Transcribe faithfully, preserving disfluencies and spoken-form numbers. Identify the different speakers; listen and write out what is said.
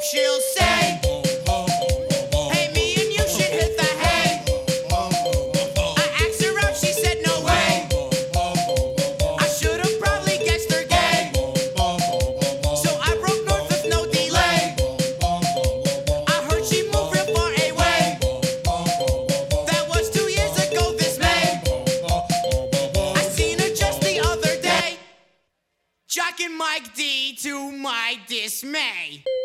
Speaker 1: she'll say, hey, me and you should hit the hay. I asked her out, she said no way. I should've probably guessed her gay. So I broke north with no delay. I heard she moved real far away. That was two years ago this May. I seen her just the other day. Jock and Mike D to my dismay.